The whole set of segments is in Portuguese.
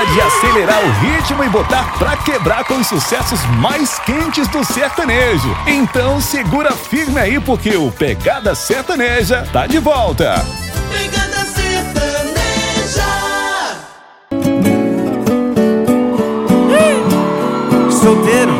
hora de acelerar o ritmo e botar pra quebrar com os sucessos mais quentes do sertanejo. Então segura firme aí porque o Pegada Sertaneja tá de volta. Pegada Sertaneja. Solteiro,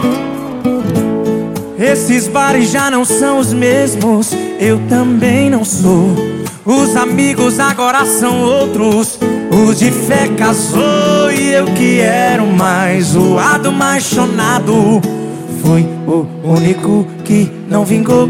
esses bares já não são os mesmos, eu também não sou. Os amigos agora são outros, o de fé casou e eu que era o mais zoado, mais chonado. Foi o único que não vingou.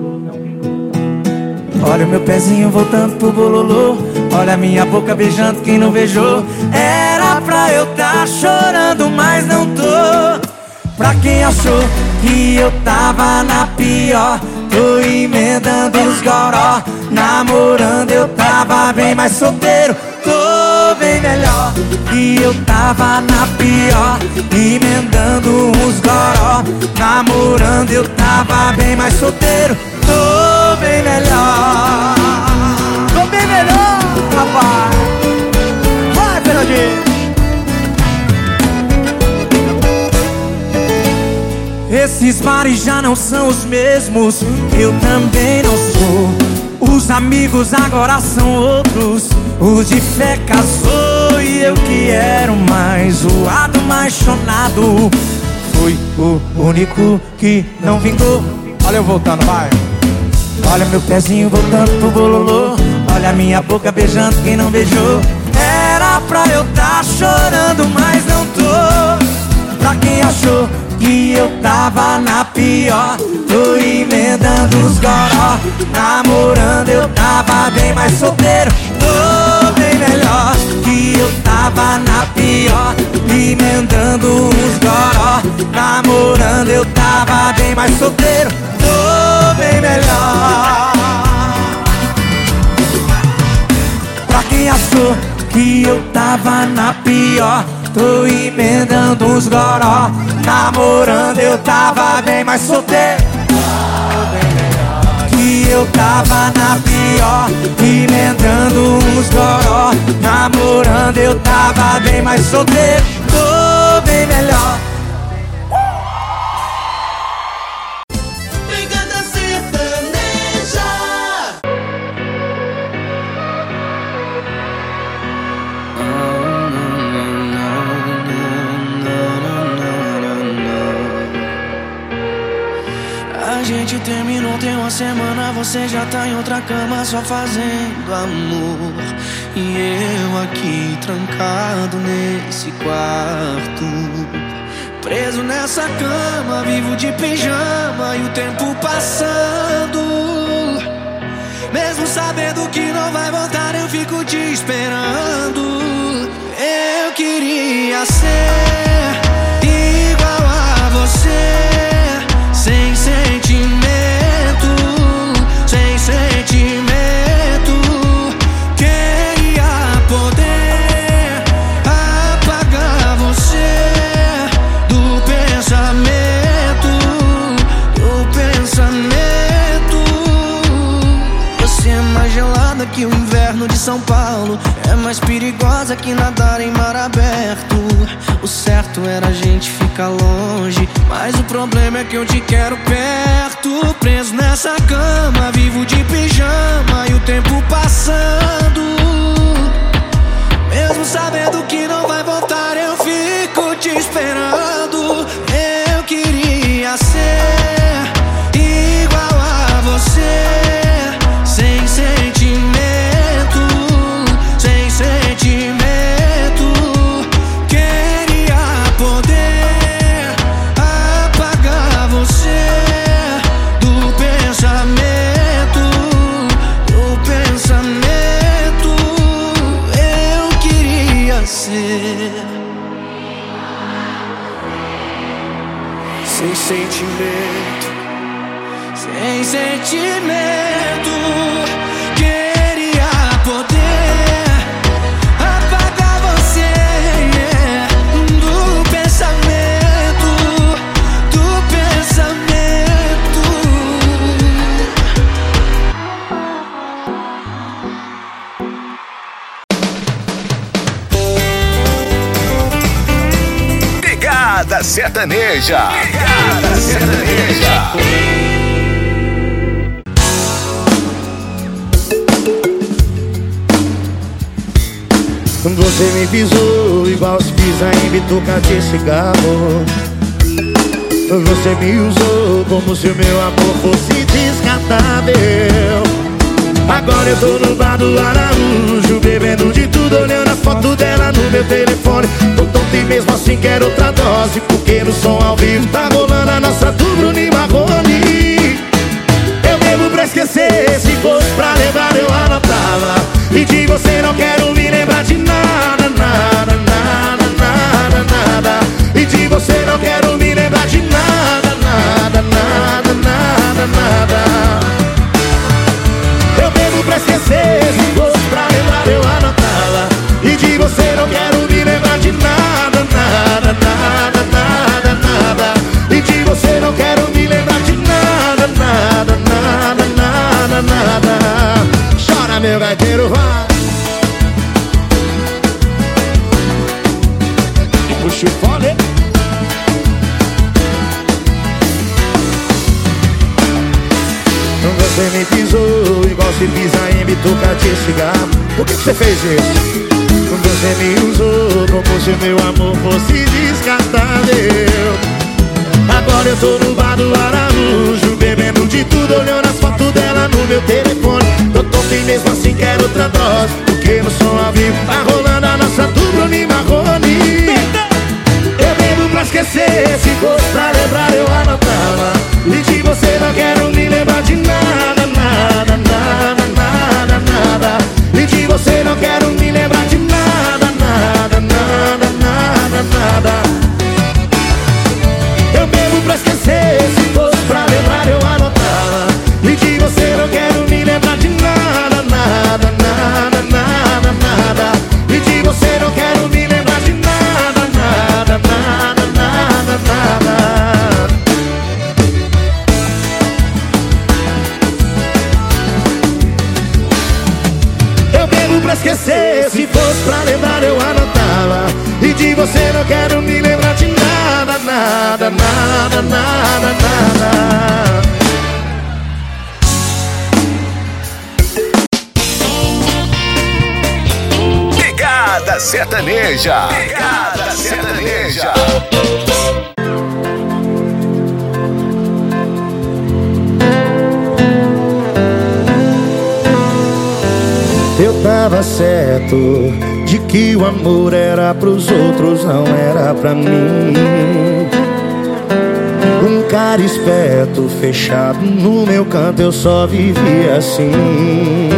Olha o meu pezinho voltando pro bololô, olha a minha boca beijando quem não beijou. Era pra eu tá chorando, mas não tô. Pra quem achou que eu tava na pior, tô emendando os goró. Namorando eu tava bem mais solteiro, tô bem melhor. E eu tava na pior, emendando uns goró. Namorando eu tava bem mais solteiro, tô bem melhor. Tô bem melhor, rapaz. Vai, Fernandinho. Esses bares já não são os mesmos, eu também não sou. Os amigos agora são outros, o de fé casou e eu que era o mais zoado, mais chonado. Fui o único que não vingou. Olha eu voltando, vai. Olha meu pezinho voltando pro bololô, olha minha boca beijando quem não beijou. Era pra eu tá chorando, mas não tô. Pra quem achou que eu tava na pior, tô emendando os goró. Namorando eu tava bem mais solteiro, tô bem melhor. Que eu tava na pior, emendando os goró. Namorando eu tava bem mais solteiro, tô bem melhor. Pra quem achou que eu tava na pior, tô emendando uns goró. Namorando eu tava bem mais solteiro, que eu tava na pior, emendando uns goró. Namorando eu tava bem mais solteiro, tô bem melhor. Pegada Sertaneja. A gente terminou tem uma semana, você já tá em outra cama só fazendo amor. E eu aqui trancado nesse quarto, preso nessa cama, vivo de pijama e o tempo passando. Mesmo sabendo que não vai voltar, eu fico te esperando. Eu queria ser igual a você, sem sentimento, sem sentimento. Queria poder apagar você do pensamento, do pensamento. Você é mais gelada que o inverno de São Paulo, é mais perigosa que nadar em mar aberto. O certo era a gente ficar longe, mas o problema é que eu te quero perto. Preso nessa cama, vivo de pijama e o tempo passando. Mesmo sabendo que não vai voltar, eu fico te esperando. Eu queria ser igual a você, sem sentimento, sem sentimento. Queria poder apagar você do pensamento, do pensamento. Eu queria ser sem sentimento, sem sentimento. Queria poder apagar você do pensamento, do pensamento. Pegada Sertaneja. Pegada Sertaneja. Você me pisou igual se pisa em bituca de cigarro. Você me usou como se o meu amor fosse descartável. Agora eu tô no bar do Araújo, bebendo de tudo, olhando a foto dela no meu telefone. Tô tonto e mesmo assim quero outra dose, porque no som ao vivo tá rolando a nossa do Bruno e Marrone. Eu bebo pra esquecer, se fosse pra lembrar eu anotava. E de você não quero me lembrar de nada, nada, nada, nada, nada. E de você não quero me lembrar de nada, nada, nada, nada, nada. Eu bebo pra esquecer, se fosse pra lembrar eu anotava. E de você não quero me lembrar de nada, nada, nada, nada, nada. E de você não quero me lembrar de nada, nada, nada, nada, nada. Chora meu gaiteiro, vai. Puxa o fone. Você me pisou igual se pisa em bituca de cigarro. Por que você fez isso? Você me usou como se meu amor fosse descartável. Agora eu tô no bar do Araújo, bebendo de tudo, olhando as fotos dela no meu telefone. Tô tonto e mesmo assim quero outra dose, porque no som ao vivo tá rolando a nossa do Bruno e Marrone. Eu bebo pra esquecer, se fosse pra lembrar eu anotava. E de você não quero me lembrar de nada, nada, nada, nada, nada. E de você não quero me lembrar de nada, nada, nada, nada, nada. Eu bebo pra esquecer, se fosse pra lembrar eu anotava. E de você não quero me lembrar de nada, nada, nada, nada, nada. E de você não quero me lembrar de nada, nada, nada, nada, nada. Eu bebo pra esquecer, se fosse pra lembrar eu anotava. E de você não quero me lembrar de nada, nada, nada, nada, nada. Pegada Sertaneja. Pegada Sertaneja. Eu tava certo de que o amor era pros outros, não era pra mim. Um cara esperto, fechado no meu canto, eu só vivia assim.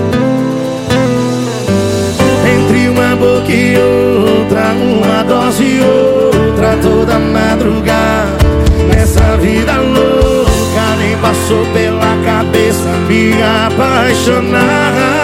Entre uma boca e outra, uma dose e outra, toda madrugada. Nessa vida louca, nem passou pela cabeça me apaixonar.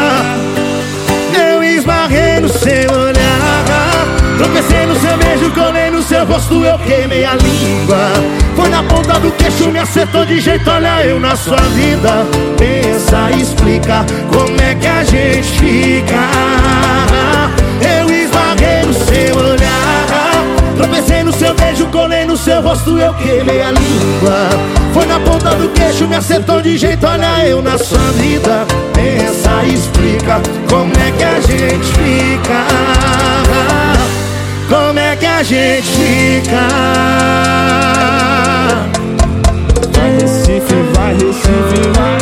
Eu esbarrei no seu olhar, tropecei no seu beijo, colei no seu rosto, eu queimei a língua. Foi na ponta do queixo, me acertou de jeito, olha eu na sua vida. Pensa, explica, como é que a gente fica. Eu esbarrei no seu olhar, tropecei no seu beijo, colei no seu rosto, eu queimei a língua. Foi na ponta do queixo, me acertou de jeito, olha eu na sua vida. Pensa, explica, como é que a gente fica. Como é que a gente fica. Vai Recife, vai Recife, vai.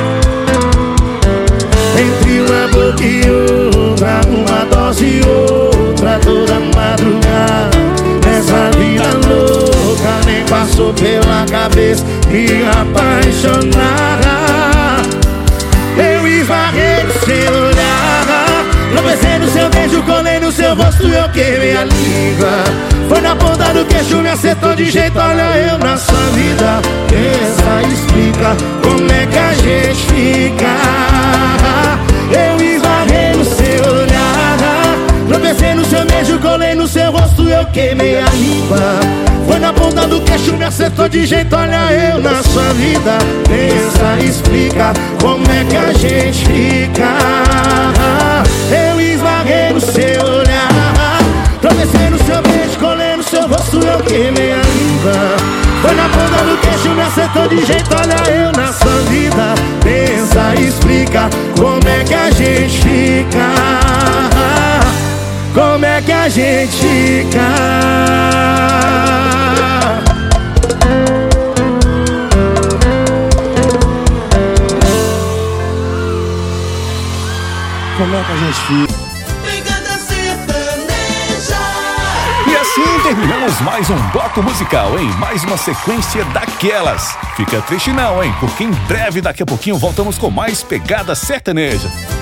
Entre uma boca e outra, uma dose e outra, toda madrugada. Nessa vida louca, nem passou pela cabeça me apaixonar. Eu esbarrei no seu olhar, tropecei no seu beijo, colei no seu rosto, eu queimei a língua. Foi na ponta do queixo, me acertou de jeito, olha eu na sua vida. Pensa, explica, como é que a gente fica. Eu esbarrei no seu olhar, tropecei no seu beijo, colei no seu rosto, eu queimei a língua. Foi na ponta do queixo, me acertou de jeito, olha eu na sua vida. Pensa, explica, como é que a gente fica. Eu esbarrei no seu olhar, tropecei no seu beijo, colei no seu rosto, eu queimei mudou de jeito, olha eu nessa vida. Pensa, explica, como é que a gente fica? Como é que a gente fica? Como é que a gente fica? Pegada Sertaneja. E assim terminamos mais um bloco musical, hein? Mais uma sequência daquelas. Fica triste não, hein? Porque em breve, daqui a pouquinho, voltamos com mais Pegada Sertaneja.